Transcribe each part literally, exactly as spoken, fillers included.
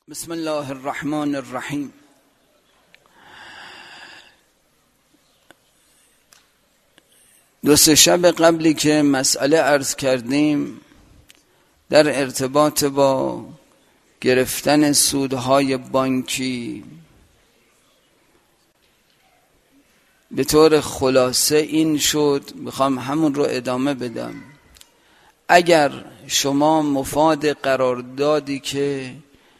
بسم الله الرحمن الرحیم. دو سه شب قبلی که مسئله عرض کردیم در ارتباط با گرفتن سودهای بانکی، به طور خلاصه این شد، میخوام همون رو ادامه بدم. اگر شما مفاد قراردادی که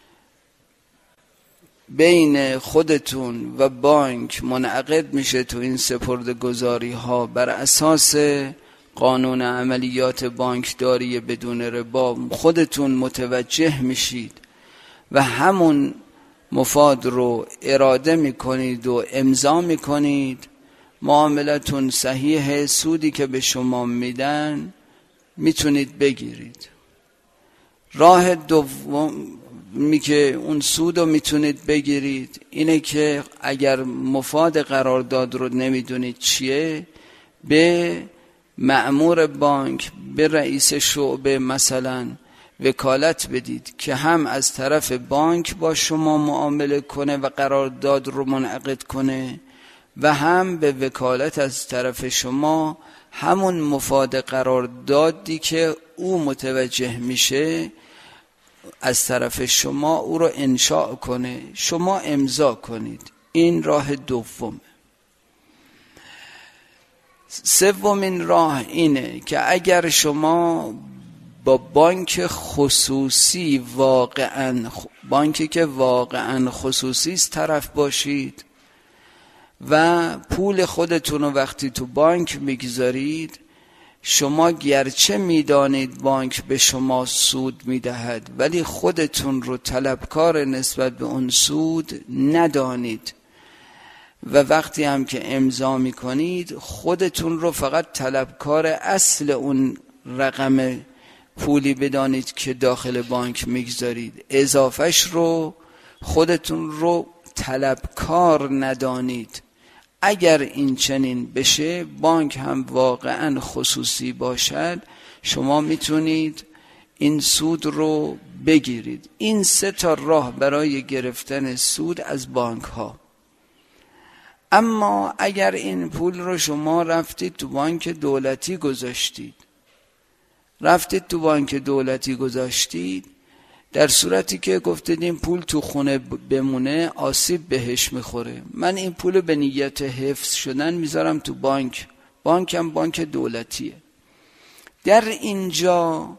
بین خودتون و بانک منعقد میشه تو این سپرده‌گذاری ها بر اساس قانون عملیات بانکداری بدون ربا، خودتون متوجه میشید و همون مفاد رو اراده میکنید و امضا میکنید، معاملتون صحیح، سودی که به شما میدن میتونید بگیرید. راه دوم می که اون سود رو میتونید بگیرید اینه که اگر مفاد قرارداد رو نمیدونید چیه، به مأمور بانک، به رئیس شعبه مثلا وکالت بدید که هم از طرف بانک با شما معامله کنه و قرارداد رو منعقد کنه و هم به وکالت از طرف شما همون مفاد قراردادی که او متوجه میشه از طرف شما او رو انشاء کنه، شما امضا کنید. این راه دوم. سومین راه اینه که اگر شما با بانک خصوصی، واقعا بانکی که واقعا خصوصی است طرف باشید و پول خودتون رو وقتی تو بانک میگذارید، شما گرچه میدانید بانک به شما سود میدهد ولی خودتون رو طلبکار نسبت به اون سود ندانید و وقتی هم که امضا میکنید خودتون رو فقط طلبکار اصل اون رقم پولی بدانید که داخل بانک میگذارید، اضافهش رو خودتون رو طلبکار ندانید. اگر این چنین بشه، بانک هم واقعا خصوصی باشد، شما میتونید این سود رو بگیرید. این سه تا راه برای گرفتن سود از بانک ها. اما اگر این پول رو شما رفتید تو بانک دولتی گذاشتید رفتید تو بانک دولتی گذاشتید در صورتی که گفتید این پول تو خونه بمونه آسیب بهش میخوره، من این پول به نیت حفظ شدن میذارم تو بانک، بانک هم بانک دولتیه. در اینجا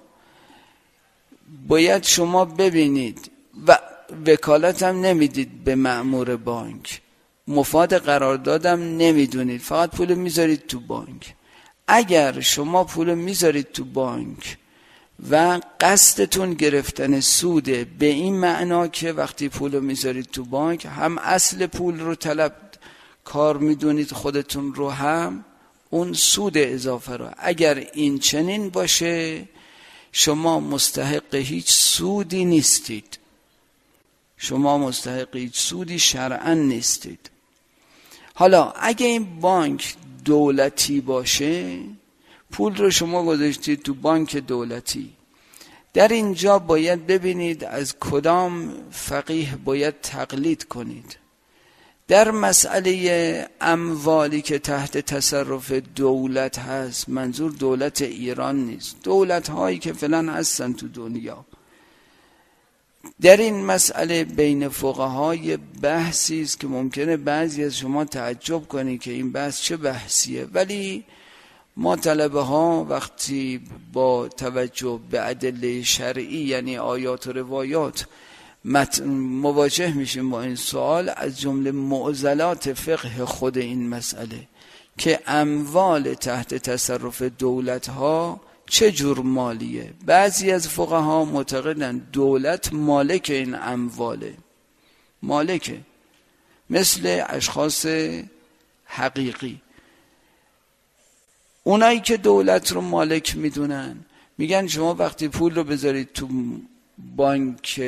باید شما ببینید و وکالت هم نمیدید به مأمور بانک، مفاد قراردادم نمیدونید، فقط پول میذارید تو بانک. اگر شما پول میذارید تو بانک و قصدتون گرفتن سوده، به این معنا که وقتی پول رو میذارید تو بانک هم اصل پول رو طلب کار میدونید خودتون رو، هم اون سود اضافه رو. اگر این چنین باشه شما مستحق هیچ سودی نیستید، شما مستحق هیچ سودی شرعاً نیستید. حالا اگه این بانک دولتی باشه، پول رو شما گذاشتید تو بانک دولتی، در اینجا باید ببینید از کدام فقیه باید تقلید کنید. در مسئله اموالی که تحت تصرف دولت هست، منظور دولت ایران نیست، دولت هایی که فعلا هستن تو دنیا، در این مسئله بین فقهای بحثی است که ممکنه بعضی از شما تعجب کنید که این بحث چه بحثیه، ولی ما طلبه ها وقتی با توجه به ادله شرعی یعنی آیات و روایات مواجه میشیم با این سوال، از جمله معضلات فقه خود این مسئله که اموال تحت تصرف دولت ها چه جور مالیه. بعضی از فقها معتقدن دولت مالک این امواله، مالکه، مثل اشخاص حقیقی. اونایی که دولت رو مالک میدونن میگن شما وقتی پول رو بذارید تو بانک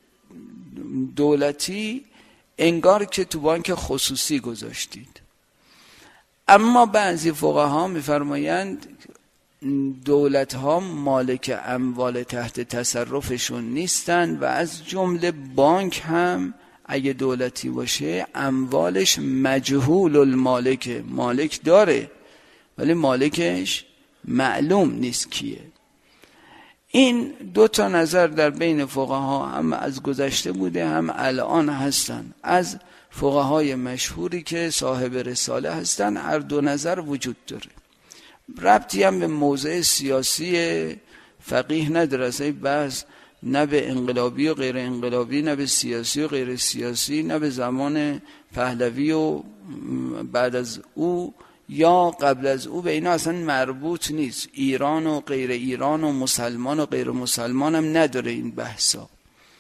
دولتی انگار که تو بانک خصوصی گذاشتید. اما بعضی فقها میفرمایند دولت ها مالک اموال تحت تصرفشون نیستن و از جمله بانک هم اگه دولتی باشه اموالش مجهول المالکه، مالک داره ولی مالکش معلوم نیست کیه. این دو تا نظر در بین فقها هم از گذشته بوده هم الان هستن، از فقهای مشهوری که صاحب رساله هستن هر دو نظر وجود داره. ربطی هم به موضع سیاسی فقیه نداره، اصلا بحث نه به انقلابی و غیر انقلابی، نه به سیاسی و غیر سیاسی، نه به زمان پهلوی و بعد از او یا قبل از او، به اینا اصلا مربوط نیست. ایران و غیر ایران و مسلمان و غیر مسلمان هم نداره این بحثا.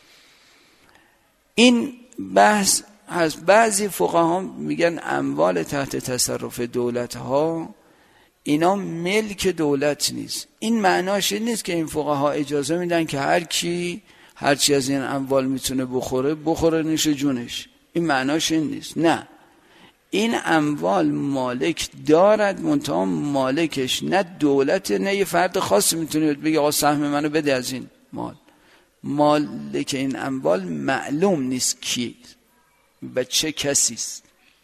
این بحث هست. بعضی فقها میگن اموال تحت تصرف دولت ها اینا ملک دولت نیست. این معناش این نیست که این فقها اجازه میدن که هر کی هر چی از این اموال میتونه بخوره بخوره نوش جونش. این معناش این نیست. نه، این اموال مالک دارد، منتها مالکش نه دولت نه یه فرد خاصی میتونه بگه آقا سهم منو بده از این مال. مالک این اموال معلوم نیست کی و چه کسی است.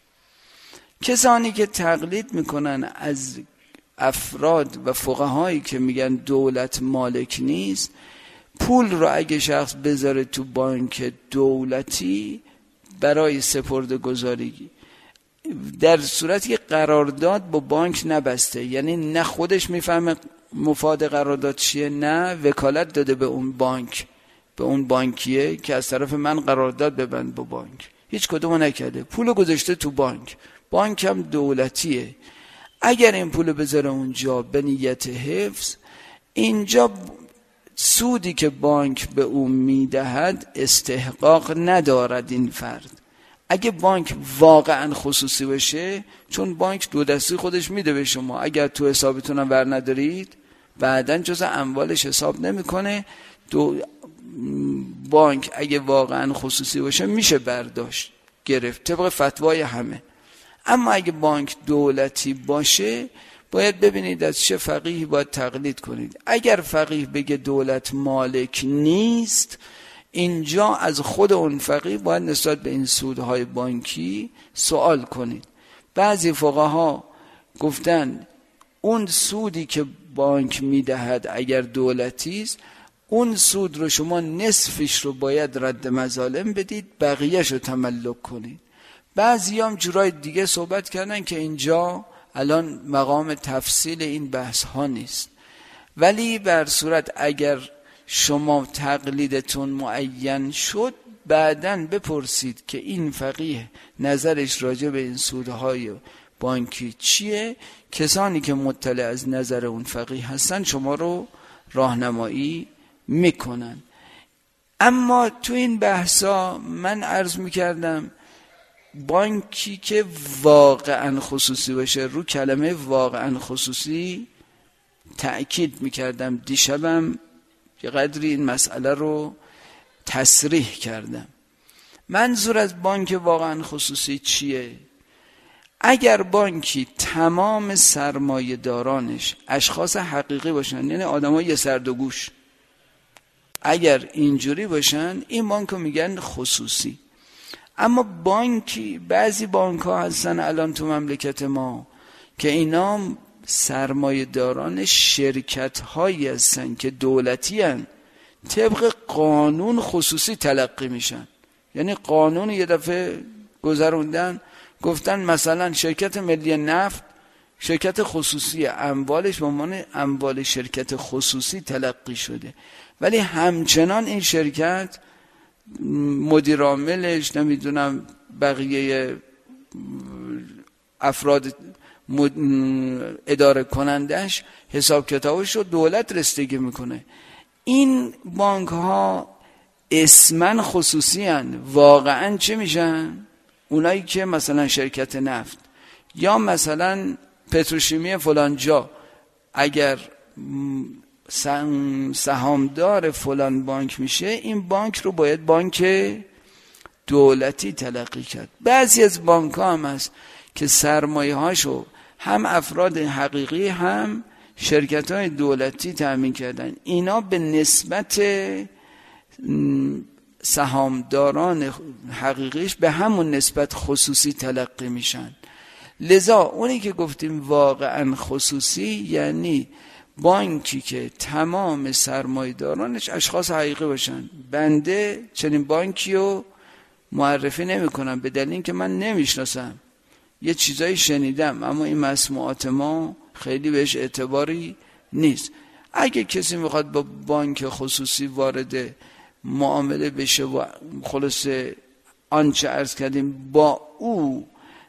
کسانی که تقلید میکنن از افراد و فقهایی که میگن دولت مالک نیست، پول رو اگه شخص بذاره تو بانک دولتی برای سپرده گذاری در صورتی که قرارداد با بانک نبسته، یعنی نه خودش میفهمه مفاد قرارداد چیه نه وکالت داده به اون بانک، به اون بانکیه که از طرف من قرارداد ببند با بانک، هیچ کدومو نکرده، پولو گذاشته تو بانک، بانک هم دولتیه. اگر این پولو بذاره اونجا به نیت حفظ، اینجا سودی که بانک به اون میدهد استحقاق ندارد این فرد. اگه بانک واقعا خصوصی باشه، چون بانک دو دستی خودش میده به شما، اگر تو حسابتون هم ور ندارید بعداً جزء اموالش حساب نمیکنه. دو بانک اگه واقعا خصوصی باشه میشه برداشت گرفت طبق فتوای همه. اما اگه بانک دولتی باشه باید ببینید از چه فقیهی باید تقلید کنید. اگر فقیه بگه دولت مالک نیست، اینجا از خود اون فقیه باید نسبت به این سودهای بانکی سوال کنید. بعضی فقها گفتن اون سودی که بانک میدهد اگر دولتی است، اون سود رو شما نصفش رو باید رد مظالم بدید، بقیهش رو تملک کنید. بعضی هم جورای دیگه صحبت کردن که اینجا الان مقام تفصیل این بحث ها نیست، ولی بر صورت اگر شما تقلیدتون معین شد بعداً بپرسید که این فقیه نظرش راجع به این سودهای بانکی چیه. کسانی که مطلع از نظر اون فقیه هستن شما رو راهنمایی میکنن. اما تو این بحثا من عرض میکردم بانکی که واقعا خصوصی باشه، رو کلمه واقعا خصوصی تأکید میکردم، دیشبم یه قدری این مسئله رو تصریح کردم. منظور از بانک واقعا خصوصی چیه؟ اگر بانکی تمام سرمایه دارانش اشخاص حقیقی باشن، یعنی آدمای یه سر دو گوش، اگر اینجوری باشن این بانک رو میگن خصوصی. اما بانکی، بعضی بانک ها هستن الان تو مملکت ما که اینا سرمایه داران شرکت هایی هستن که دولتی هن، طبق قانون خصوصی تلقی میشن. یعنی قانون یه دفعه گذروندن گفتن مثلا شرکت ملی نفت شرکت خصوصی، اموالش به عنوان اموال شرکت خصوصی تلقی شده، ولی همچنان این شرکت مدیر عاملش، نمیدونم بقیه افراد اداره کنندش، حساب کتابش رو دولت رسیدگی میکنه. این بانک ها اسمن خصوصی هن، واقعا چه میشن؟ اونایی که مثلا شرکت نفت یا مثلا پتروشیمی فلان جا اگر سهامدار فلان بانک میشه، این بانک رو باید بانک دولتی تلقی کرد. بعضی از بانک ها هم هست که سرمایه هاشو هم افراد حقیقی هم شرکت های دولتی تأمین کردن، اینا به نسبت سهامداران حقیقیش به همون نسبت خصوصی تلقی میشن. لذا اونی که گفتیم واقعا خصوصی یعنی بانکی که تمام سرمایه‌دارانش اشخاص حقیقی باشن. بنده چنین بانکی رو معرفی نمی کنم به دلیل اینکه من نمیشناسم، یه چیزایی شنیدم اما این مسموعات ما خیلی بهش اعتباری نیست. اگه کسی میخواد با بانک خصوصی وارد معامله بشه و خلاص آنچه عرض کردیم با او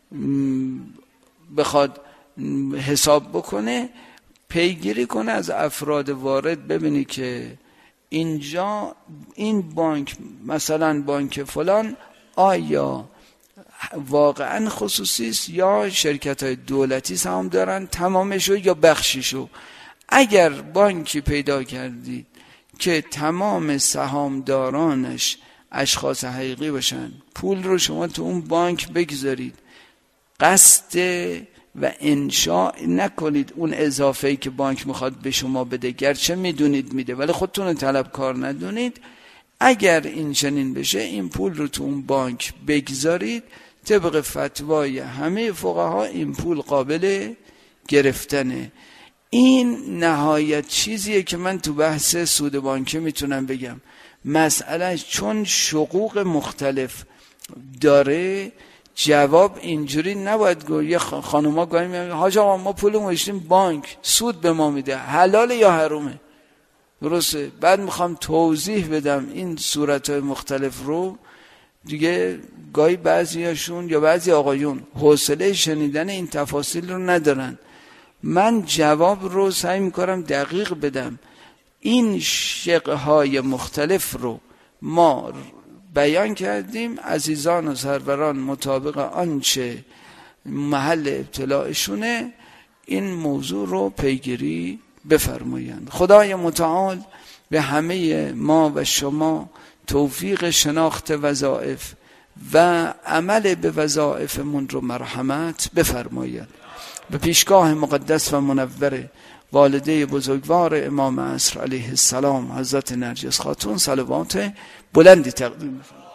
بخواد حساب بکنه، پیگیری کنه از افراد وارد، ببینی که اینجا این بانک مثلا بانک فلان آیا واقعا خصوصی است یا شرکت های دولتی سهام دارن تمامشو یا بخشیشو. اگر بانکی پیدا کردید که تمام سهامدارانش اشخاص حقیقی باشن، پول رو شما تو اون بانک بگذارید، قصد و انشاء نکنید اون اضافه‌ای که بانک میخواد به شما بده، گرچه میدونید میده ولی خودتون رو طلبکار ندونید. اگر این چنین بشه این پول رو تو اون بانک بگذارید، طبق فتوای همه فقها این پول قابل گرفتنه. این نهایت چیزیه که من تو بحث سود بانکی میتونم بگم. مسئله چون شقوق مختلف داره، جواب اینجوری نباید گفت. یه خانوما گاهی میگن حاج آقا ما پولمو گذاشتیم بانک سود به ما میده، حلال یا حرومه؟ درسته؟ بعد میخوام توضیح بدم این صورتهای مختلف رو دیگه، گاهی بعضیاشون یا بعضی آقایون حوصله شنیدن این تفاصیل رو ندارن. من جواب رو سعی میکنم دقیق بدم. این شقهای مختلف رو ما بیان کردیم، عزیزان و سروران مطابق آنچه محل ابتلاعشونه این موضوع رو پیگیری بفرمایند. خدای متعال به همه ما و شما توفیق شناخت وظایف و عمل به وظایفمون رو مرحمت بفرماید. به پیشگاه مقدس و منور والده بزرگوار امام عصر علیه السلام حضرت نرجس خاتون صلوات بلندی تقدیم می‌کنم.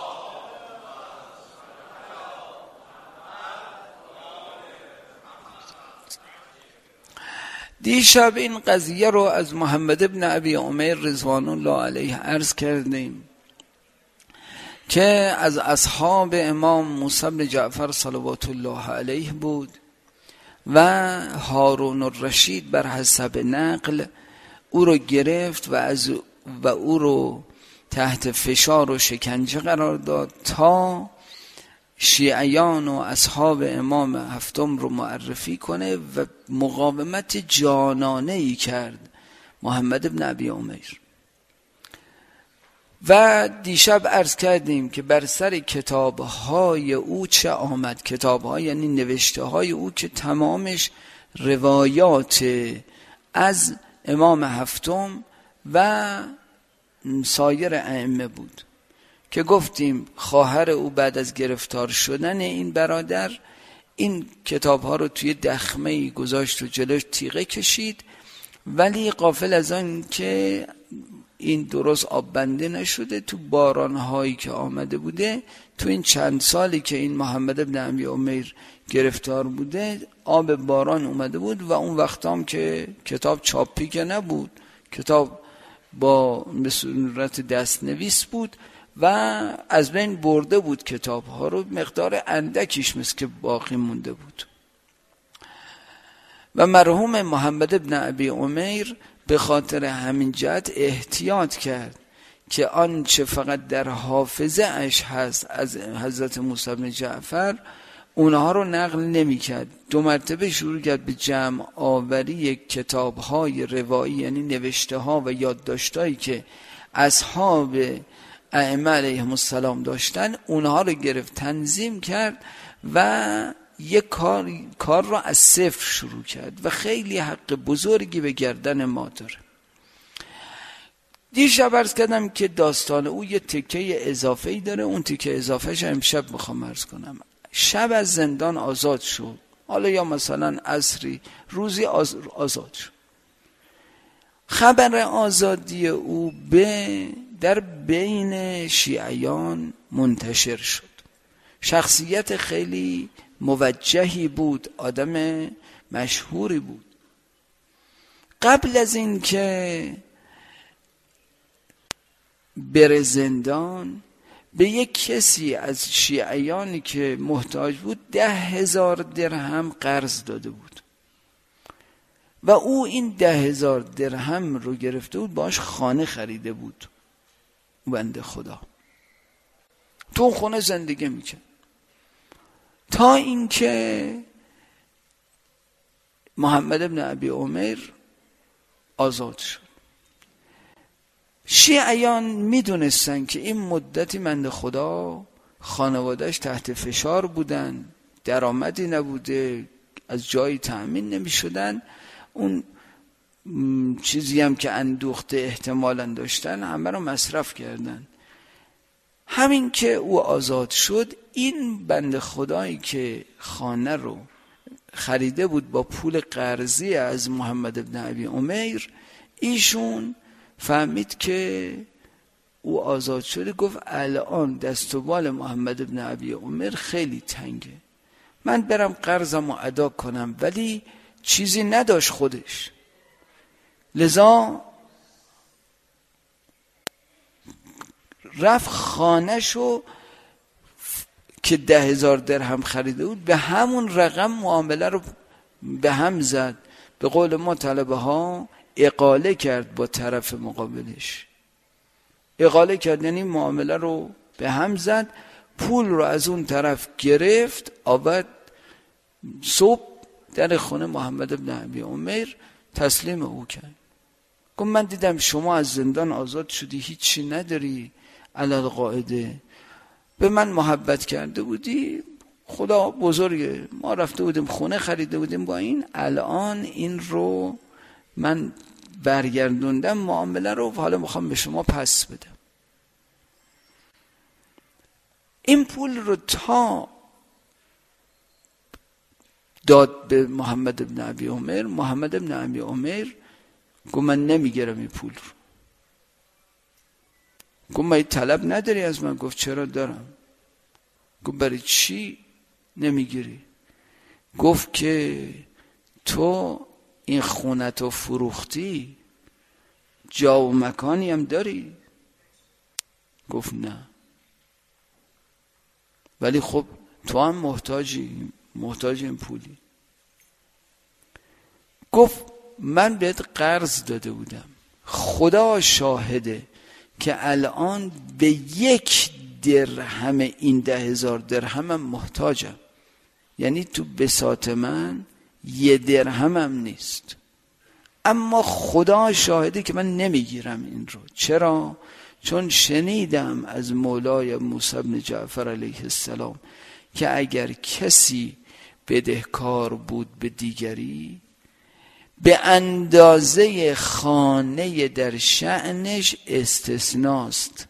دیشب این قضیه رو از محمد ابن ابی عمیر رضوان الله علیه عرض کردیم که از اصحاب امام موسی بن جعفر صلوات الله علیه بود و هارون الرشید بر حسب نقل او رو گرفت و از و او رو تحت فشار و شکنجه قرار داد تا شیعیان و اصحاب امام هفتم رو معرفی کنه و مقاومت جانانه‌ای کرد محمد ابن ابی عمیر. و دیشب عرض کردیم که بر سر کتاب‌های او چه آمد. کتاب‌ها یعنی نوشته‌های او که تمامش روایات از امام هفتم و سایر ائمه بود که گفتیم خواهر او بعد از گرفتار شدن این برادر این کتاب‌ها رو توی دخمه‌ای گذاشت و جلوش تیغه کشید، ولی غافل از آن که این درست آب بنده نشده، تو بارانهایی که آمده بوده تو این چند سالی که این محمد ابن ابی عمیر گرفتار بوده آب باران اومده بود و اون وقتام که کتاب چاپی که نبود، کتاب با صورت دست نویس بود و از بین برده بود کتاب ها رو، مقدار اندکیش مثل که باقی مونده بود. و مرحوم محمد ابن ابی عمیر به خاطر همین جهت احتیاط کرد که آنچه فقط در حافظه اش هست از حضرت موسی بن جعفر اونها رو نقل نمی کرد. دو مرتبه شروع کرد به جمع آوری کتاب های روایی، یعنی نوشته ها و یادداشتایی که اصحاب ائمه علیهم السلام داشتن، اونها رو گرفت تنظیم کرد و یک کار کار رو از صفر شروع کرد و خیلی حق بزرگی به گردن ما داره. دیشب عرض کردم که داستان او یه تکه اضافه‌ای داره، اون تکه اضافه‌ش امشب میخوام عرض کنم. شب از زندان آزاد شد، حالا یا مثلا عصری روزی آز... آزاد شد. خبر آزادی او به در بین شیعیان منتشر شد. شخصیت خیلی موجهی بود، آدم مشهوری بود. قبل از این که بره زندان به یک کسی از شیعیانی که محتاج بود ده هزار درهم قرض داده بود و او این ده هزار درهم رو گرفته بود، باش خانه خریده بود. بنده خدا تو اون خونه زندگی میکرد تا اینکه محمد ابن ابی عمر آزاد شد. شیعیان میدونستن که این مدتی بنده خدا خانوادهش تحت فشار بودن، درآمدی نبوده، از جایی تأمین نمی شدن، اون چیزی هم که اندوخته احتمالاً داشتن همه رو مصرف کردن. همین که او آزاد شد، این بنده خدایی که خانه رو خریده بود با پول قرضی از محمد ابن ابی عمر، ایشون فهمید که او آزاد شده، گفت الان دست و بال محمد ابن ابی عمر خیلی تنگه، من برم قرضم رو ادا کنم. ولی چیزی نداشت خودش، لذا رفت خانه‌شو که ده هزار درهم خریده بود به همون رقم معامله رو به هم زد. به قول ما طلبه ها اقاله کرد با طرف مقابلش. اقاله کرد یعنی معامله رو به هم زد، پول رو از اون طرف گرفت، آورد صبح در خونه محمد ابن ابی عمر تسلیم او کرد. گفت من دیدم شما از زندان آزاد شدی، هیچی نداری، علل قاعده به من محبت کرده بودی، خدا بزرگه، ما رفته بودیم خونه خریده بودیم با این، الان این رو من برگردوندم معامله رو، حالا میخوام به شما پس بدم. این پول رو تا داد به محمد ابن ابی عمر، محمد ابن ابی عمر گفت من نمیگیرم این پول رو. گفت من طلب نداری از من؟ گفت چرا دارم. گفت برای چی نمیگیری؟ گفت که تو این خونتو فروختی، جا و مکانی هم داری؟ گفت نه. ولی خب تو هم محتاجی، محتاج این پولی. گفت من بهت قرض داده بودم، خدا شاهده که الان به یک درهم این ده هزار درهمم محتاجم، یعنی تو بساط من یه درهمم نیست، اما خدا شاهده که من نمیگیرم این رو. چرا؟ چون شنیدم از مولای موسی بن جعفر علیه السلام که اگر کسی بدهکار بود به دیگری، به اندازه خانه در شأنش استثناست.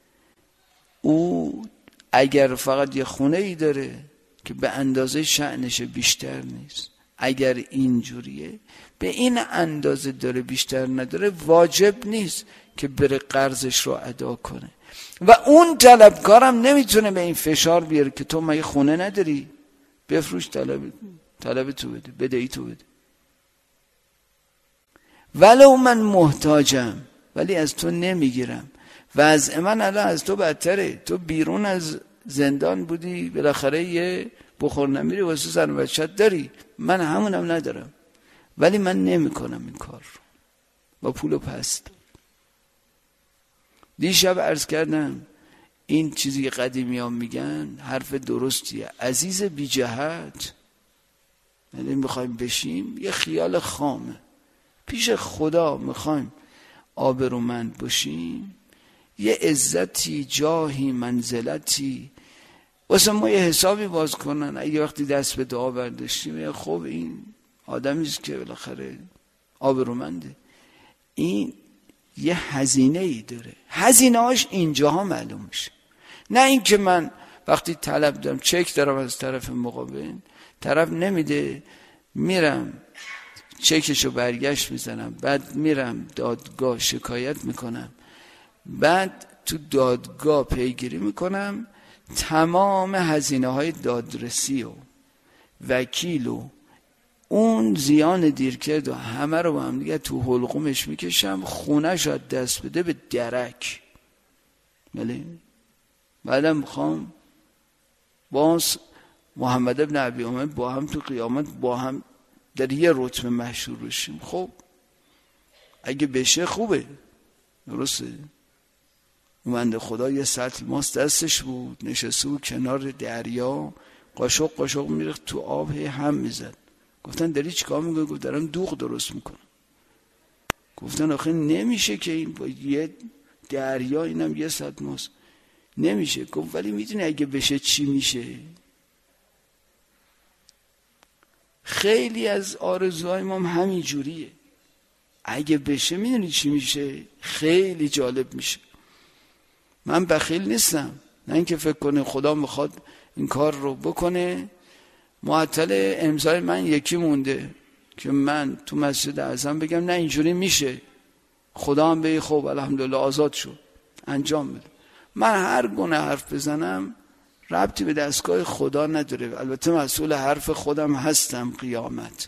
او اگر فقط یه خونه ای داره که به اندازه شأنش بیشتر نیست، اگر اینجوریه به این اندازه داره بیشتر نداره، واجب نیست که بره قرضش رو ادا کنه. و اون طلبکارم نمیتونه به این فشار بیاره که تو مگه خونه نداری، بفروش طلب طلب تو بده، بدهی تو بده. ولو من محتاجم ولی از تو نمیگیرم. وضع من الان از تو بدتره، تو بیرون از زندان بودی، بالاخره یه بخور نمیری واسه زن و بچت داری، من همونم ندارم، ولی من نمی کنم این کار رو با پول پست. دیشب عرض کردم این چیزی که قدیمی ها میگن حرف درستیه. عزیز بی جهت، یعنی میخوایم بشیم یه خیال خامه، پیش خدا میخوایم آبرومند باشیم، یه عزتی، جاهی، منزلتی واسه ما یه حسابی باز کنن. اگه وقتی دست به دعا برداشتیم خب این آدمیست که بالاخره آبرومنده، این یه هزینه ای داره، هزینه هاش اینجاها معلوم میشه. نه این که من وقتی طلب دارم چک دارم از طرف مقابل، طرف نمیده، میرم چکشو برگشت میزنم، بعد میرم دادگاه شکایت میکنم، بعد تو دادگاه پیگیری میکنم، تمام هزینه های دادرسی و وکیل و اون زیان دیرکرد و همه رو با هم دیگه تو حلقومش میکشم، خونه شاید دست بده به درک. بله. بعدم میخوام باز محمد ابن ابی عمر با هم تو قیامت با هم در یه رتبه محشور بشیم. خب اگه بشه خوبه، درسته. بنده خدا یه سطل ماست دستش بود، نشسته بود کنار دریا، قاشق قاشق میرخت تو آب، هی هم میزد. گفتن داری چیکار میکنی؟ گفت دارم دوغ درست میکنم. گفتن آخه نمیشه که این با یه دریا اینم یه سطل ماست نمیشه. گفت ولی میدونی اگه بشه چی میشه؟ خیلی از آرزوهای ما هم همین جوریه. اگه بشه میدونی چی میشه؟ خیلی جالب میشه. من بخیل نیستم، نه اینکه فکر کنه خدا میخواد این کار رو بکنه. معطل امضای من یکی مونده که من تو مسجد اعظم بگم نه اینجوری میشه، خدا هم بگه خب الحمدلله آزاد شد انجام بده. من هر گونه حرف بزنم ربطی به دستگاه خدا نداره، البته مسئول حرف خودم هستم قیامت.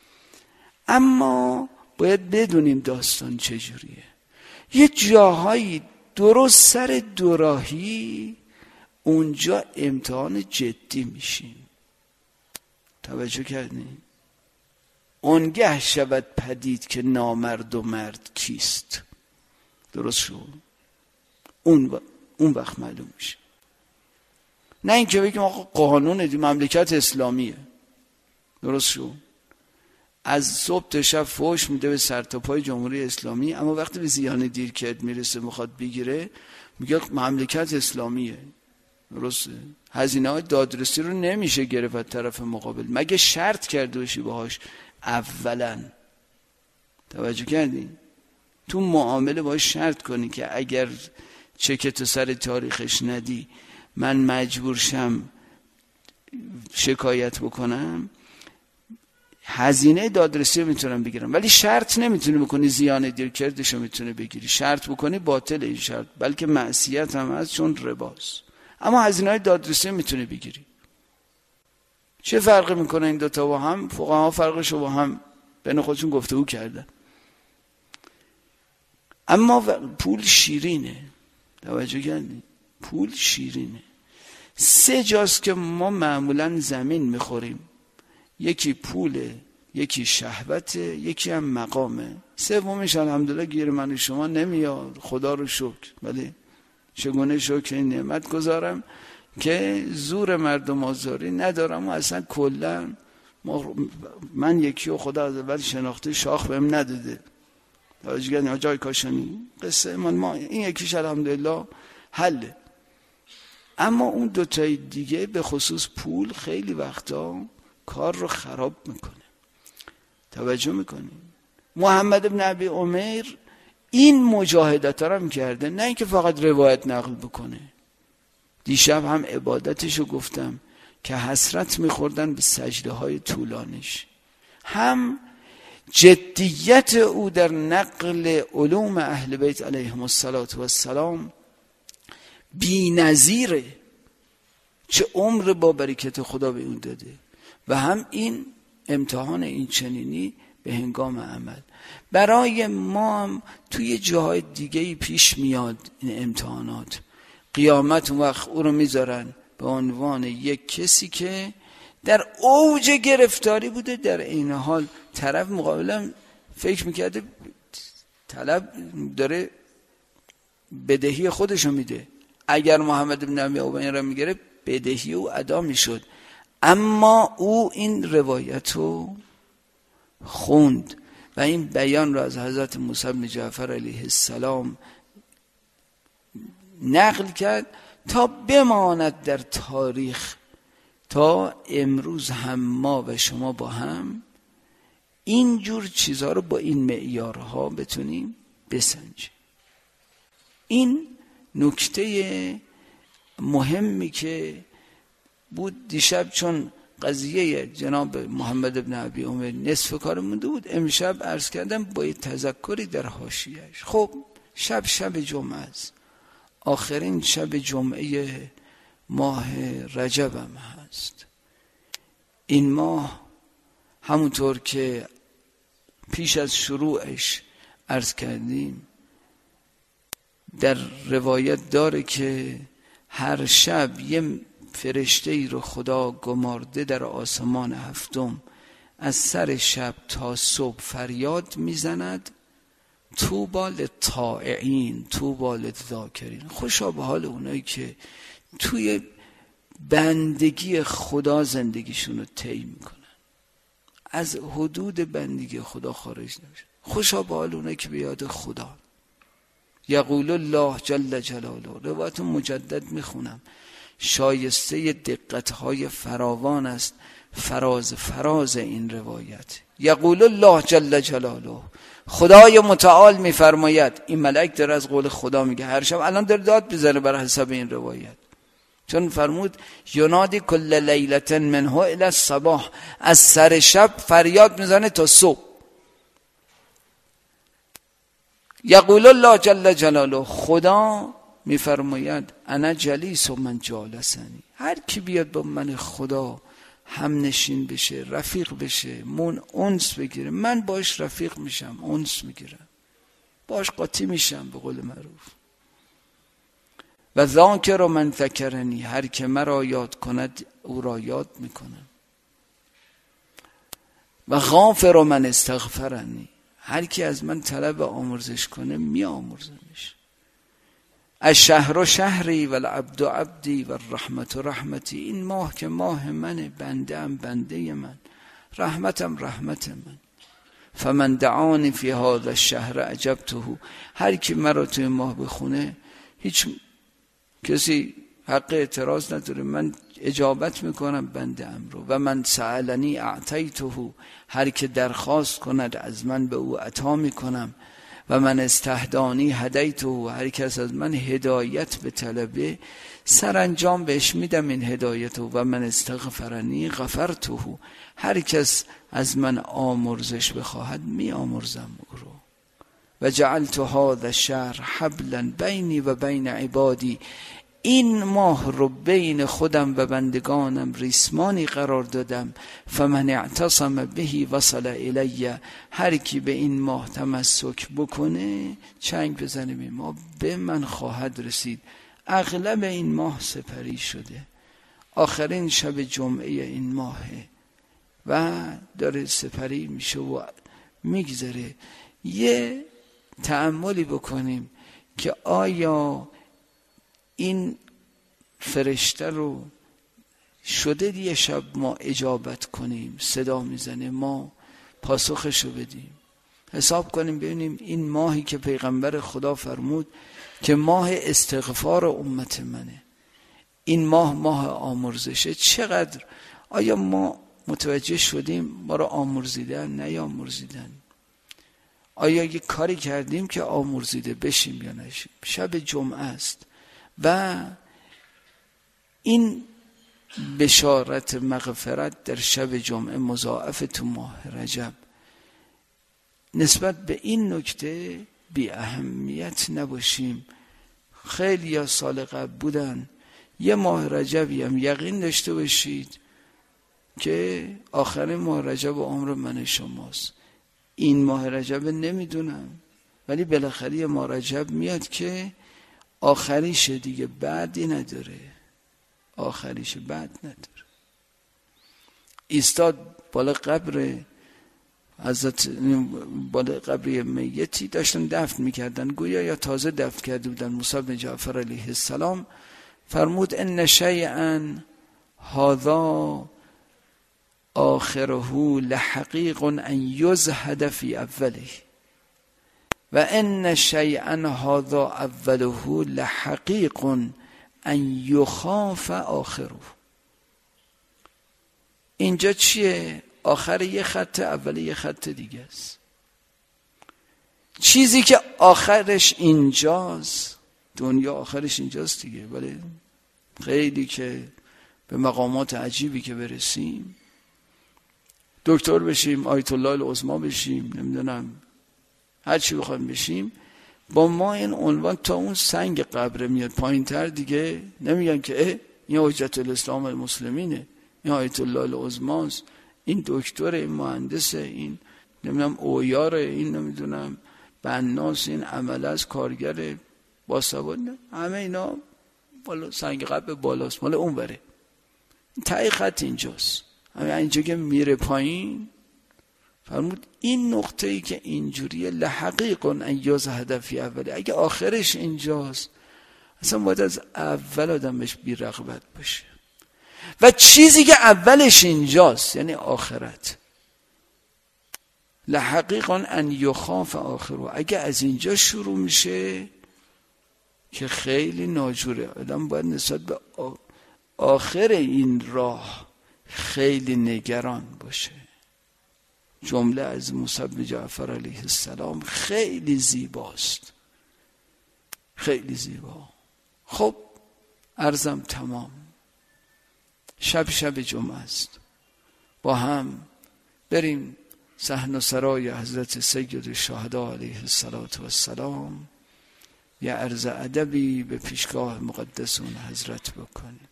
اما باید بدونیم داستان چجوریه. یه جاهایی درست سر دوراهی اونجا امتحان جدی میشین. توجه کردین؟ اونگه شود پدید که نامرد و مرد کیست. درست شد؟ اون و... اون وقت معلوم میشه. نه اینکه بگیم آقا قانون دی مملکت اسلامیه. درست شد؟ از صبح تا شب فوش میده به سر تا پای جمهوری اسلامی، اما وقتی به زیان دیرکرد میرسه میخواد بگیره میگه مملکت اسلامیه. درسته؟ هزینه های دادرسی رو نمیشه گرفت طرف مقابل مگه شرط کرده باشی باهاش اولا. توجه کردین؟ تو معامله باهاش شرط کنی که اگر چکت سر تاریخش ندی من مجبور شم شکایت بکنم، هزینه دادرسی رو میتونم بگیرم، ولی شرط نمیتونی بکنی زیان دیرکردش رو میتونی بگیری. شرط بکنی باطل این شرط، بلکه معصیت هم هست چون رباست. اما هزینه دادرسی میتونی بگیری. چه فرقی میکنه این دوتا با هم؟ فقها فرقش رو با هم بین خودشون گفتگو کردن. اما پول شیرینه. توجه کردی؟ پول شیرینه. سه جاست که ما معمولا زمین میخوریم، یکی پوله، یکی شهوته، یکی هم مقامه. سومش الحمدلله گیر من و شما نمیاد، خدا رو شکر. ولی چگونه شکر این نعمت گذارم که زور مردم آزاری ندارم و اصلا کلا من یکی و خدا از اول شناخته شاخ بهم نداده. آجگرد جای کاشانی قصه من ما این یکیش الحمدلله حله. اما اون دوتای دیگه به خصوص پول خیلی وقتا کار رو خراب میکنه. توجه میکنیم؟ محمد ابن ابی عمر این مجاهدت رو هم کرده، نه اینکه فقط روایت نقل بکنه. دیشب هم عبادتشو گفتم که حسرت میخوردن به سجده های طولانیش. هم جدیت او در نقل علوم اهل بیت علیهم السلام بی نظیره، چه عمر با برکت خدا به اون داده، و هم این امتحان این چنینی به هنگام عمل. برای ما هم توی جاهای دیگه‌ای پیش میاد این امتحانات. قیامت اون وقت او رو میذارن به عنوان یک کسی که در اوج گرفتاری بوده، در این حال طرف مقابلم فکر میکرده طلب داره بدهی خودشو میده. اگر محمد بن ابی عمر را میگره بدهی او ادا میشد، اما او این روایت رو خوند و این بیان را از حضرت موسی بن جعفر علیه السلام نقل کرد تا بماند در تاریخ، تا امروز هم ما و شما با هم اینجور چیزها رو با این معیارها بتونیم بسنجیم. این نکته مهمی که بود دیشب، چون قضیه جناب محمد ابن ابی عمر نصف کار مونده بود. امشب عرض کردم با یه تذکری در حاشیه‌اش. خب شب شب جمعه است، آخرین شب جمعه ماه رجب هم هست. این ماه همونطور که پیش از شروعش عرض کردیم در روایت داره که هر شب یه فرشته ای رو خدا گمارده در آسمان هفتم، از سر شب تا صبح فریاد میزند طوبی للطائعین طوبی للذاکرین. خوشا به حال اونایی که توی بندگی خدا زندگیشون رو طی میکنن، از حدود بندگی خدا خارج نمیشن. خوشا به حال اونایی که به یاد خدا. یقول الله جل جلاله، روایت مجدد میخونم، شایسته دقتهای فراوان است، فراز فراز این روایت. یقول الله جل جلاله، خدای متعال میفرماید. این ملک داره از قول خدا میگه هر شب. الان داره داد بزنه بر حسب این روایت، چون فرمود ینادی کل لیلة منه الی الصباح، از سر شب فریاد میزنه تا صبح. یقول الله جل جلاله، خدا میفرماید انا جلیس و من جالسنی، هر کی بیاد با من خدا هم نشین بشه، رفیق بشه، من انس بگیره، من باش رفیق میشم، انس میگیرم، باش قاطی میشم به قول معروف. و ذاکر و من ذکرنی، هر که مرا یاد کند او را یاد میکنم. و غافر و من استغفرنی، هر کی از من طلب آمرزش کنه می آمرزمش. الشهر شهری و العبد عبدی و الرحمت رحمتی، این ماه که ماه منه، بنده ام بنده من، رحمتم رحمت من. فمن دعانی فی هذا الشهر اجبته، هر کی مرا توی ماه بخونه هیچ کسی حق اعتراض نداره، من اجابت میکنم بنده ام رو. و من سألنی اعطیته، هر که درخواست کند از من به او عطا میکنم. و من استهدانی هدیته، هر کس از من هدایت به طلبه سرانجام بهش میدم این هدایت. و من استغفرنی غفرته، هر کس از من آمرزش بخواهد می آمرزم او رو. و جعلت هذا الشهر حبلا بینی و بین عبادی، این ماه رو بین خودم و بندگانم ریسمانی قرار دادم. فمن اعتصم بهی وصل الی، هر کی به این ماه تمسک بکنه، چنگ بزنه به ما، به من خواهد رسید. اغلب این ماه سپری شده، آخرین شب جمعه این ماهه و داره سپری میشه و میگذره. یه تأملی بکنیم که آیا این فرشته رو شده یه شب ما اجابت کنیم، صدا میزنه، ما پاسخشو بدیم. حساب کنیم ببینیم این ماهی که پیغمبر خدا فرمود که ماه استغفار امت منه، این ماه ماه آمرزشه، چقدر آیا ما متوجه شدیم ما رو آمرزیدن نه آمرزیدن؟ آیا یه کاری کردیم که آمرزیده بشیم یا نشیم؟ شب جمعه است و این بشارت مغفرت در شب جمعه مضاعف تو ماه رجب. نسبت به این نکته بی اهمیت نباشیم. خیلی یا سال قبل بودن، یه ماه رجبی هم یقین داشته باشید که آخر ماه رجب عمر من شماست. این ماه رجب نمیدونم، ولی بالاخره یه ماه رجب میاد که آخریشه دیگه، بعدی نداره، آخریشه بعد نداره. ایستاد بالا قبر حضرت، بالا قبر میتی داشتن دفن میکردن، گویا یا تازه دفن کرده بودن موسی بن جعفر علیه السلام. فرمود ان شیئا هذا آخره لحقیق ان یزهد فی اوله و ان شیئا هذا اوله لحقیق ان یخاف آخره. اینجا چیه؟ آخر یه خط، اول یه خط دیگه است. چیزی که آخرش اینجاست، دنیا آخرش اینجاست دیگه، ولی خیلی که به مقامات عجیبی که برسیم، دکتر بشیم، آیت الله العظمی بشیم، نمیدونم هر چی بخوایم بشیم، با ما این عنوان تا اون سنگ قبر میاد پایین تر دیگه نمیگن که اه این حجت الاسلام المسلمینه، این آیت الله العظمی است، این دکتره، این مهندسه، این نمیدونم اویاره، این نمیدونم بناس، این عمله از کارگر باسواد، همه اینا بالا سنگ قبر بالاست، مال اون بره. تای خط اینجاست. همین اینجا که میره پایین فرمود این نقطه ای که اینجوریه لحقیق ان یزهد فی اولی، اگه آخرش اینجاست اصلا باید از اول آدم بهش بی رغبت باشه. و چیزی که اولش اینجاست یعنی آخرت، لحقیق ان یخاف آخره، اگه از اینجا شروع میشه که خیلی ناجوره. آدم باید نسبت به آخر این راه خیلی نگران باشه. جمله از موسی بن جعفر علیه السلام خیلی زیباست، خیلی زیبا. خب عرضم تمام. شب شب جمعه است، با هم بریم صحن و سرای حضرت سید الشهدا علیه السلام یه عرض ادبی به پیشگاه مقدسون حضرت بکنیم.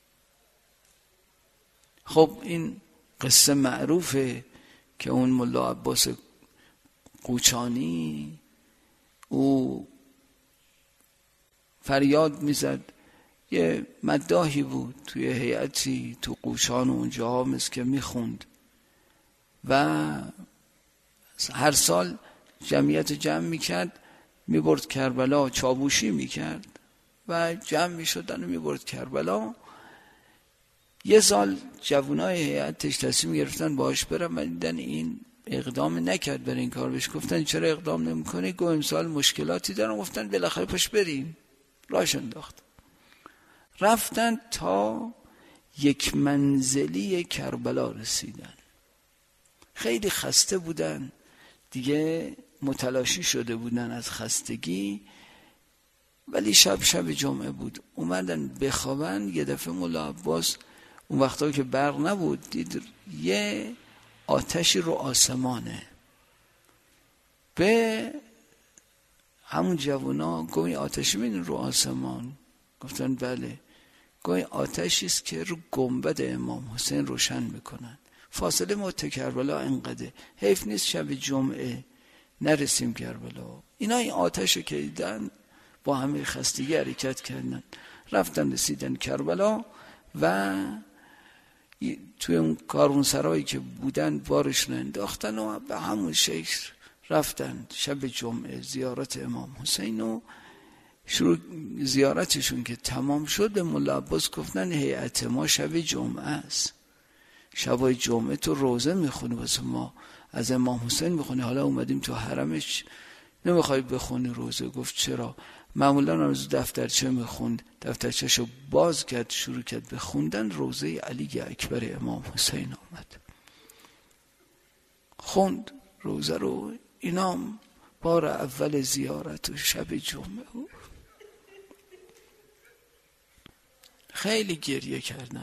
خب این قصه معروفه که اون ملا عباس قوچانی او فریاد میزد، یه مداحی بود توی هیئتی تو قوچان و اونجا مثل که میخوند و هر سال جمعیت جمع میکرد میبرد کربلا، چابوشی میکرد و جمع میشدن و میبرد کربلا. یه سال جوانای هیئتش تصمیم گرفتن باهاش برن و دیدن این اقدام نکرد برای این کار، بهش گفتن چرا اقدام نمیکنی؟ گفت امسال مشکلاتی دارم. گفتن بالاخره پاش بریم. راش انداخت، رفتن تا یک منزلی کربلا رسیدن. خیلی خسته بودن دیگه، متلاشی شده بودن از خستگی، ولی شب شب جمعه بود اومدن بخوابن. یه دفعه مولا عباس اون وقتا که برق نبود دید یه آتشی رو آسمانه. به همون جوانا گوی آتشی میدین رو آسمان؟ گفتن بله. گوی آتشی است که رو گنبد امام حسین روشن میکنن. فاصله ما تا کربلا انقدره، حیف نیست شب جمعه نرسیم کربلا. اینا این آتش رو که دیدن با همه خستگی حرکت کردن، رفتن رسیدن کربلا و توی اون کاروانسرایی که بودن بارشون انداختن و به همون شکل رفتن شب جمعه زیارت امام حسین. و شروع زیارتشون که تمام شد به مولا عباس گفتن هیئت ما شب جمعه است، شبای جمعه تو روزه میخونی واسه ما، از امام حسین میخونی، حالا اومدیم تو حرمش نمیخوای بخونی روزه؟ گفت چرا؟ معمولا از دفترچه میخوند، دفترچه‌شو باز کرد شروع کرد به خوندن روزه علی اکبر امام حسین آمد، خوند روزه رو. اینام بار اول زیارت و شب جمعه بود. خیلی گریه کردن.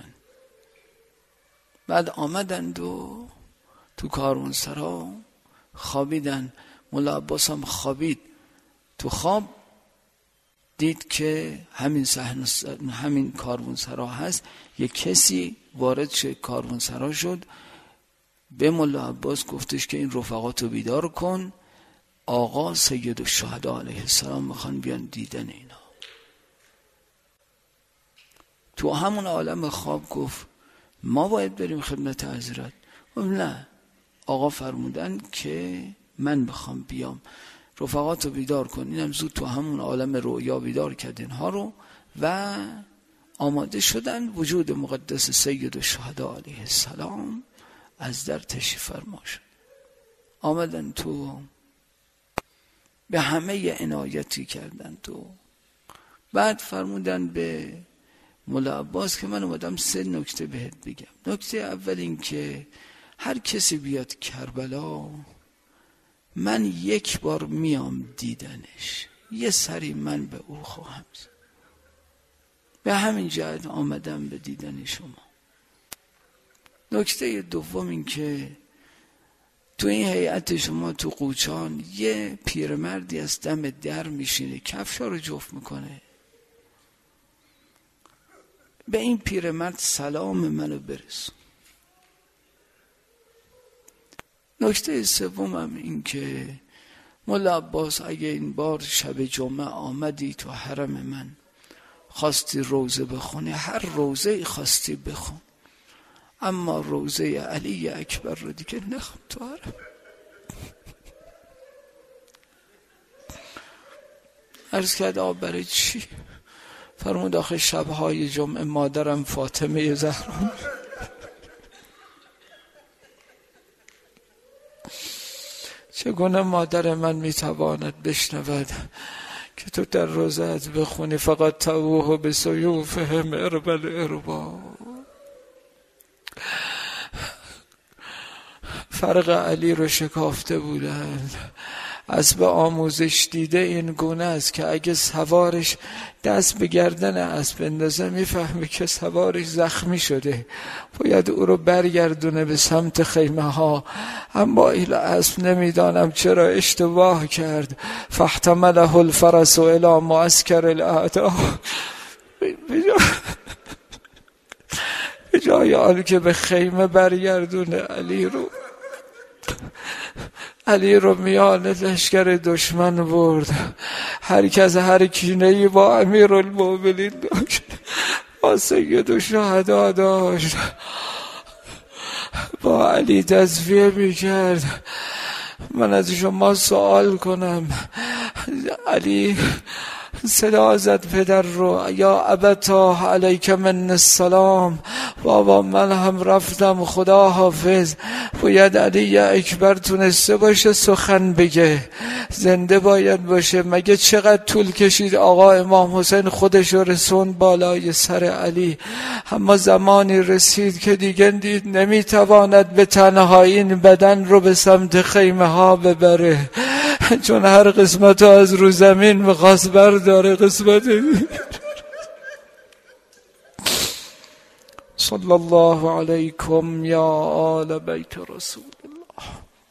بعد آمدند و تو کاروانسرا خوابیدن. مولا عباس هم خوابید. تو خواب دید که همین صحن همین کاروانسرا هست. یک کسی وارد شه کاروانسرا شد، به مولا عباس گفتش که این رفقاتو بیدار کن، آقا سید الشهدا علیه السلام میخوان بیان دیدن اینا. تو همون عالم خواب گفت ما باید بریم خدمت حضرت. گفت نه، آقا فرمودن که من بخوام بیام، رفقاتو بیدار کن. اینم زود تو همون عالم رویا بیدار کرد اینها رو و آماده شدن. وجود مقدس سید الشهدا علیه السلام از در تشریف فرما شد. آمدن تو، به همه عنایتی کردن تو. بعد فرمودن به مولا عباس که من اومدم سه نکته بهت بگم. نکته اول این که هر کسی بیاد کربلا من یک بار میام دیدنش، یه سری من به او خواهم زد. به همین جهت آمدم به دیدن شما. نکته دوم این که تو این هیئت شما تو قوچان یه پیرمردی از دم در میشینه کفشا رو جفت میکنه. به این پیرمرد سلام منو برسون. نکته سومم این که مولا عباس اگه این بار شب جمعه آمدی تو حرم من خواستی روزه بخونی، هر روزه خواستی بخون، اما روزه علی اکبر رو دیگه نخون تو حرم. عرض کرد آب برای چی؟ فرمود آخه شبهای جمعه مادرم فاطمه زهرا چگونه مادر من میتواند بشنود که تو در روزت بخونی فقط توه به سیوفهم اربل اربا. فرق علی رو شکافته بودند. اسب آموزش دیده این گونه است که اگه سوارش دست به گردن اسب اندازه میفهمه که سوارش زخمی شده، باید او رو برگردونه به سمت خیمه ها. اما این اسب نمیدانم چرا اشتباه کرد، فاحتمله الفرس الی معسکر الاعداء. به جای آن که به خیمه برگردونه علی رو علی رو میان لشکر دشمن برد. هر کس هر کینه‌ای با امیرالمومنین داشت، با سید الشهدا داشت، با علی تصفیه میکرد. من از شما سوال کنم، علی صدا زد پدر رو، یا ابتا علیک من السلام، بابا من هم رفتم خدا حافظ. باید علی اکبر تونسته باشه سخن بگه، زنده باید باشه. مگه چقدر طول کشید آقا امام حسین خودش رو رسوند بالای سر علی، اما زمانی رسید که دیگه دید نمیتواند به تنهایی این بدن رو به سمت خیمه ها ببره، چون هر قسمت ها از رو زمین میخواست برداره قسمت. صلی الله علیکم یا آل بیت رسول الله.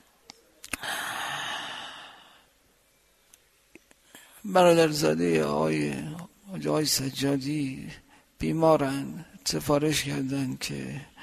برادرزاده آقای آقای سجادی بیمارن، سفارش کردن که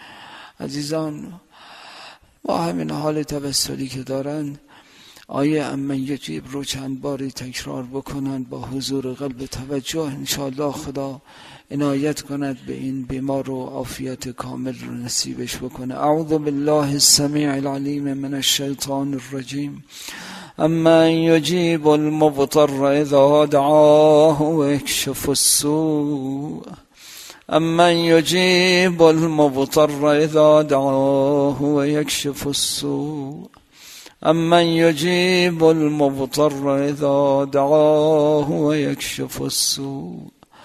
عزیزان با همین حال توسلی که دارن آیه امن یجیب رو چند باری تکرار بکنن با حضور قلب توجه. انشاءالله خدا عنایت کند به این بیمار و عافیت کامل رو نصیبش بکنه. اعوذ بالله السمیع العلیم من الشیطان الرجیم. امن یجیب المضطر اذا دعاه و یکشف السوء. امن یجیب المضطر اذا دعاه و یکشف السوء. امن یجیب المضطر اذا دعاه و یکشف السوء.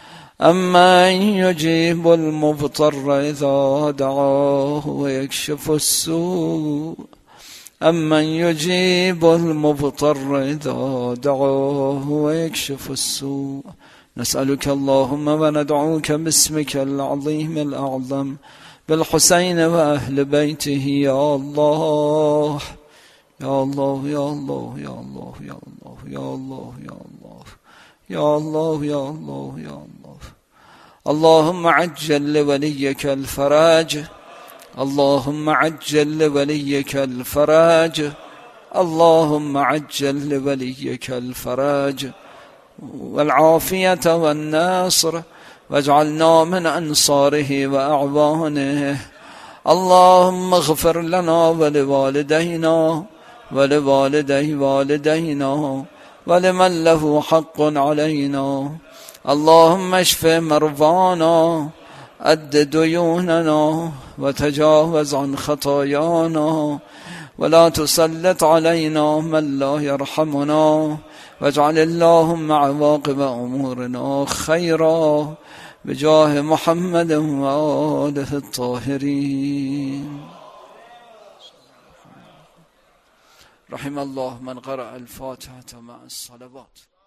امن یجیب المضطر اذا دعاه و یکشف السوء. امن یجیب المضطر اذا دعاه و یکشف السوء. نسألك اللهم وندعوك باسمك العظيم الأعظم بالحسين وأهل بيته يا الله يا الله يا الله يا الله يا الله يا الله يا الله يا الله يا الله يا الله. اللهم عجل لوليك الفرج، اللهم عجل لوليك الفرج، اللهم عجل لوليك الفرج والعافية والنصر، واجعلنا من أنصاره وأعوانه. اللهم اغفر لنا ولوالدينا ولوالدي والدينا ولمن له حق علينا. اللهم اشف مرضانا، أد ديوننا، وتجاوز عن خطايانا، ولا تسلط علينا من لا يرحمنا. واجعل اللهم عواقب أمورنا خيرا بجاه محمد وآله الطاهرين. رحم الله من قرأ الفاتحة مع الصلوات.